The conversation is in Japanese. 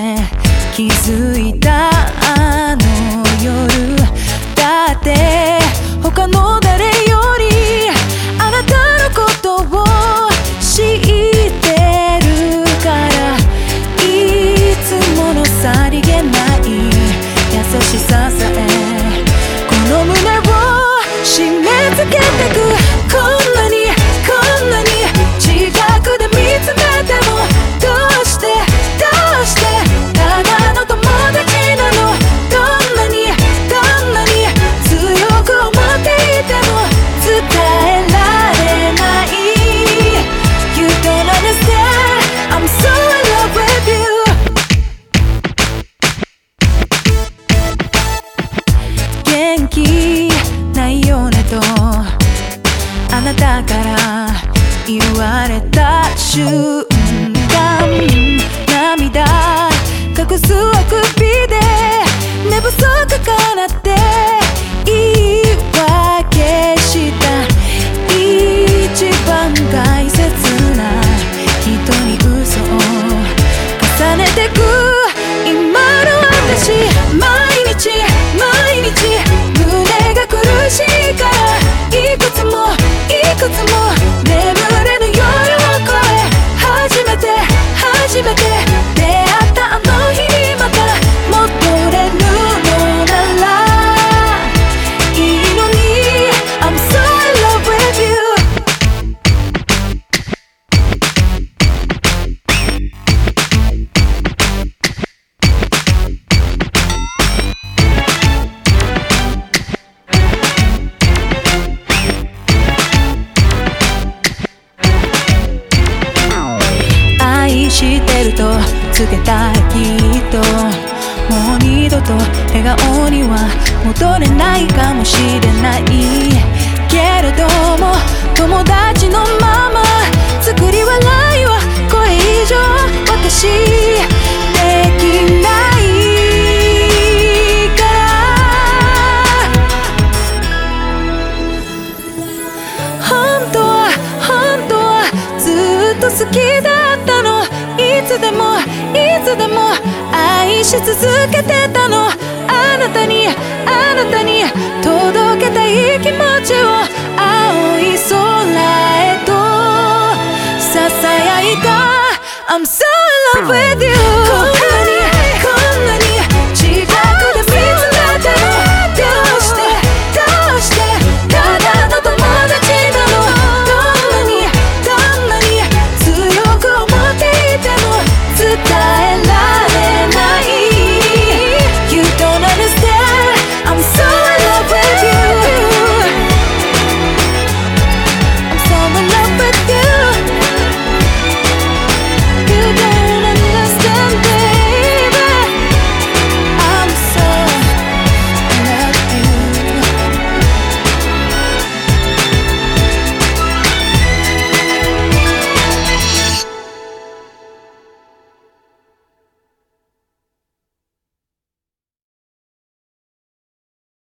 気づいたあの夜だって他の誰よりあなたのことを知ってるからいつものさりげない優しささえこの胸を締め付けてくこんなに近くで見つめてもどうしてただの友達なのどんなに強く思っていても伝えられない You don't understand I'm so in love with you 元気ないよねとあなたから言われた瞬間涙隠すあくびで寝不足かなって言い訳した一番大切な人に嘘を重ねてく今の私毎日胸が苦しいからいくつも眠れぬ夜を越え初めて出会ったあの日にまた戻れるのならいいのに I'm so in love with you愛してるとつけたいきっともう二度と笑顔には戻れないかもしれないけれども友達のまま作り笑いはこれ以上私できないから本当はずっと好きだったのいつでも愛し続けてたのあなたに届けたい気持ちを青い空へとささやいた I'm so